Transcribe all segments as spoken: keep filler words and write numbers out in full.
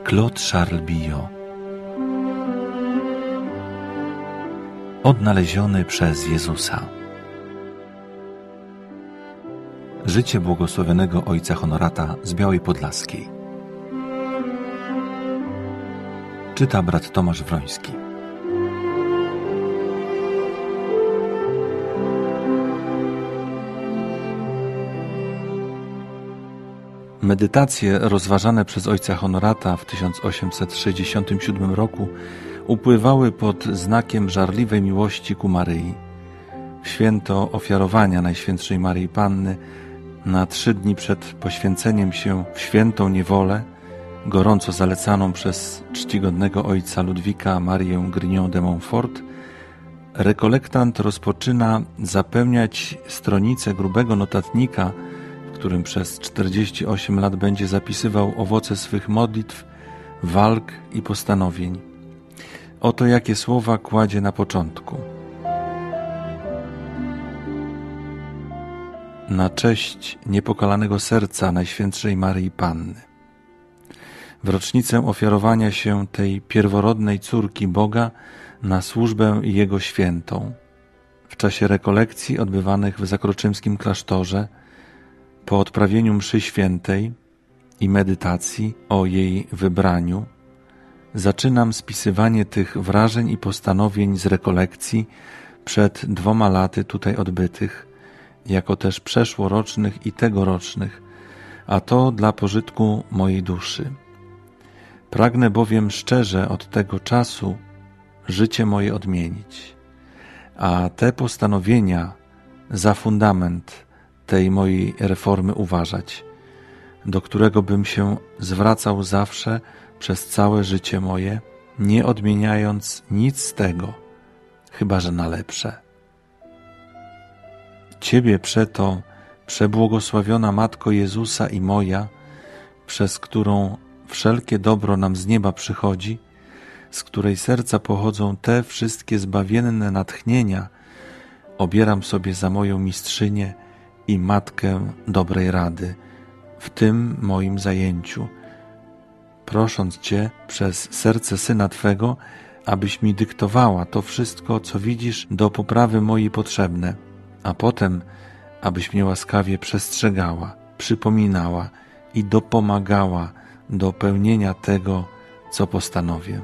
Claude Charles Billot. Odnaleziony przez Jezusa. Życie błogosławionego ojca Honorata z Białej Podlaskiej. Czyta brat Tomasz Wroński. Medytacje rozważane przez ojca Honorata w tysiąc osiemset sześćdziesiątym siódmym roku upływały pod znakiem żarliwej miłości ku Maryi. W święto ofiarowania Najświętszej Maryi Panny, na trzy dni przed poświęceniem się w świętą niewolę, gorąco zalecaną przez czcigodnego ojca Ludwika Marię Grignon de Montfort, rekolektant rozpoczyna zapełniać stronice grubego notatnika, w którym przez czterdzieści osiem lat będzie zapisywał owoce swych modlitw, walk i postanowień. Oto jakie słowa kładzie na początku. Na cześć niepokalanego serca Najświętszej Maryi Panny. W rocznicę ofiarowania się tej pierworodnej córki Boga na służbę Jego świętą. W czasie rekolekcji odbywanych w zakroczymskim klasztorze, po odprawieniu mszy świętej i medytacji o jej wybraniu, zaczynam spisywanie tych wrażeń i postanowień z rekolekcji przed dwoma laty tutaj odbytych, jako też przeszłorocznych i tegorocznych, a to dla pożytku mojej duszy. Pragnę bowiem szczerze od tego czasu życie moje odmienić, a te postanowienia za fundament tej mojej reformy uważać, do którego bym się zwracał zawsze przez całe życie moje, nie odmieniając nic z tego, chyba że na lepsze. Ciebie przeto, przebłogosławiona Matko Jezusa i moja, przez którą wszelkie dobro nam z nieba przychodzi, z której serca pochodzą te wszystkie zbawienne natchnienia, obieram sobie za moją mistrzynię i matkę dobrej rady w tym moim zajęciu, prosząc Cię przez serce Syna Twego, abyś mi dyktowała to wszystko, co widzisz, do poprawy mojej potrzebne, a potem, abyś mnie łaskawie przestrzegała, przypominała i dopomagała do pełnienia tego, co postanowię.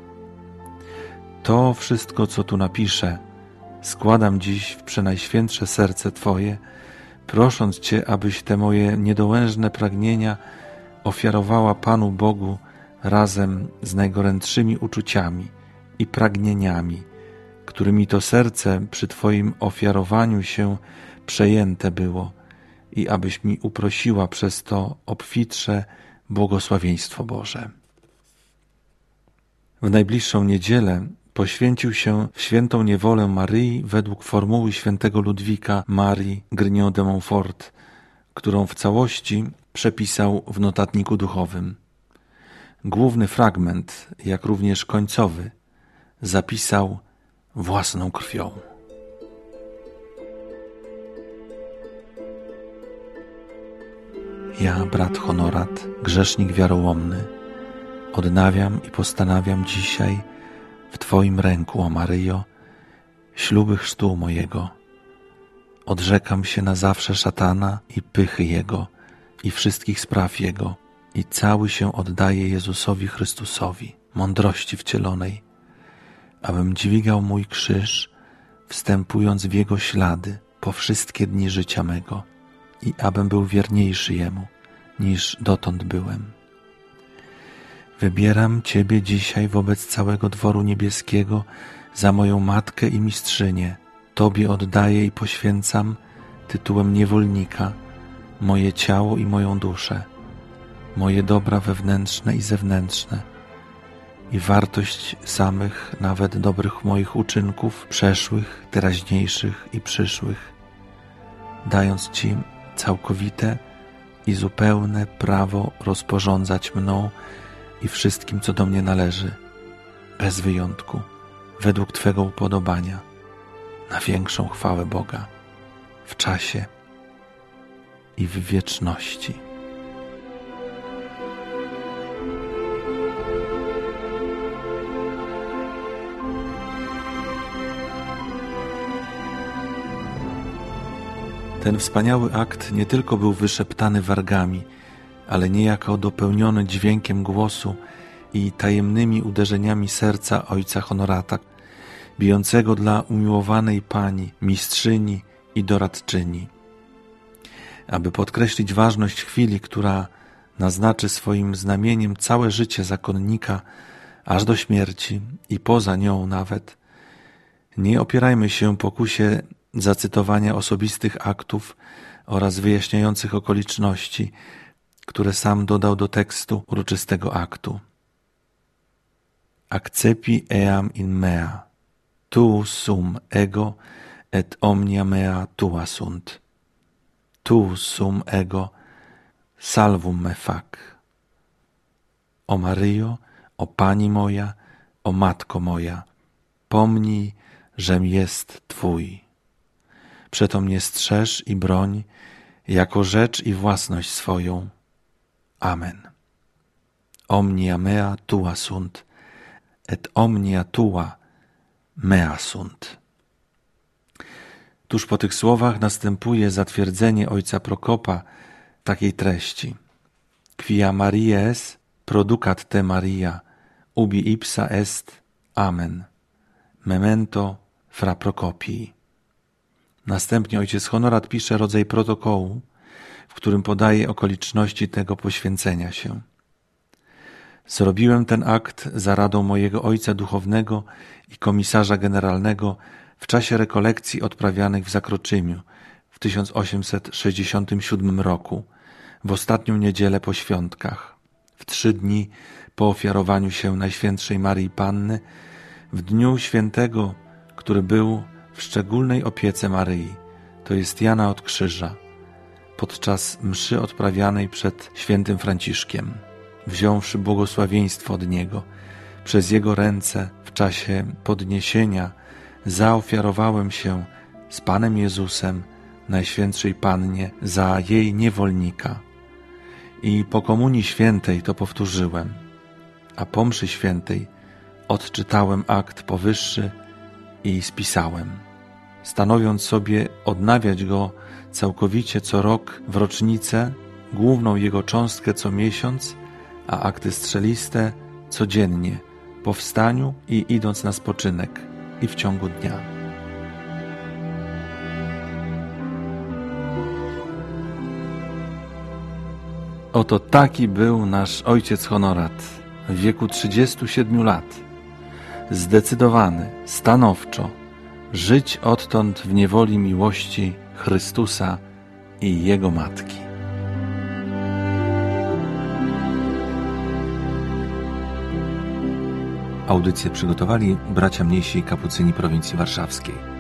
To wszystko, co tu napiszę, składam dziś w przenajświętsze serce Twoje, prosząc Cię, abyś te moje niedołężne pragnienia ofiarowała Panu Bogu razem z najgorętszymi uczuciami i pragnieniami, którymi to serce przy Twoim ofiarowaniu się przejęte było, i abyś mi uprosiła przez to obfitsze błogosławieństwo Boże. W najbliższą niedzielę poświęcił się w świętą niewolę Maryi według formuły świętego Ludwika Marii Grignon de Montfort, którą w całości przepisał w notatniku duchowym. Główny fragment, jak również końcowy, zapisał własną krwią. Ja, brat Honorat, grzesznik wiarołomny, odnawiam i postanawiam dzisiaj w Twoim ręku, o Maryjo, śluby chrztu mojego. Odrzekam się na zawsze szatana i pychy jego i wszystkich spraw jego i cały się oddaję Jezusowi Chrystusowi, mądrości wcielonej, abym dźwigał mój krzyż, wstępując w Jego ślady po wszystkie dni życia mego i abym był wierniejszy Jemu, niż dotąd byłem. Wybieram Ciebie dzisiaj wobec całego dworu niebieskiego za moją matkę i mistrzynię. Tobie oddaję i poświęcam tytułem niewolnika moje ciało i moją duszę, moje dobra wewnętrzne i zewnętrzne i wartość samych, nawet dobrych moich uczynków, przeszłych, teraźniejszych i przyszłych, dając Ci całkowite i zupełne prawo rozporządzać mną i wszystkim, co do mnie należy, bez wyjątku, według Twego upodobania, na większą chwałę Boga, w czasie i w wieczności. Ten wspaniały akt nie tylko był wyszeptany wargami, ale niejako dopełniony dźwiękiem głosu i tajemnymi uderzeniami serca ojca Honorata, bijącego dla umiłowanej pani, mistrzyni i doradczyni. Aby podkreślić ważność chwili, która naznaczy swoim znamieniem całe życie zakonnika, aż do śmierci i poza nią nawet, nie opierajmy się pokusie zacytowania osobistych aktów oraz wyjaśniających okoliczności, które sam dodał do tekstu uroczystego aktu. Accepi eam in mea, tu sum ego et omnia mea tua sunt. Tu sum ego salvum me fac. O Maryjo, o Pani moja, o Matko moja, pomnij, żem jest Twój. Przeto mnie strzeż i broń, jako rzecz i własność swoją. Amen. Omnia mea tua sunt, et omnia tua mea sunt. Tuż po tych słowach następuje zatwierdzenie ojca Prokopa takiej treści. Quia Mariae producat te Maria, ubi ipsa est, amen. Memento fra Procopii. Następnie ojciec Honorat pisze rodzaj protokołu, w którym podaje okoliczności tego poświęcenia się. Zrobiłem ten akt za radą mojego ojca duchownego i komisarza generalnego w czasie rekolekcji odprawianych w Zakroczymiu w tysiąc osiemset sześćdziesiątym siódmym roku, w ostatnią niedzielę po świątkach, w trzy dni po ofiarowaniu się Najświętszej Maryi Panny, w dniu świętego, który był w szczególnej opiece Maryi, to jest Jana od Krzyża, podczas mszy odprawianej przed świętym Franciszkiem, wziąwszy błogosławieństwo od Niego, przez Jego ręce w czasie podniesienia zaofiarowałem się z Panem Jezusem Najświętszej Pannie za jej niewolnika. I po Komunii Świętej to powtórzyłem, a po mszy świętej odczytałem akt powyższy i spisałem, stanowiąc sobie odnawiać go całkowicie co rok w rocznicę, główną jego cząstkę co miesiąc, a akty strzeliste codziennie, po wstaniu i idąc na spoczynek i w ciągu dnia. Oto taki był nasz ojciec Honorat w wieku trzydziestu siedmiu lat. Zdecydowany, stanowczo, żyć odtąd w niewoli miłości Chrystusa i Jego Matki. Audycję przygotowali bracia mniejsi kapucyni prowincji warszawskiej.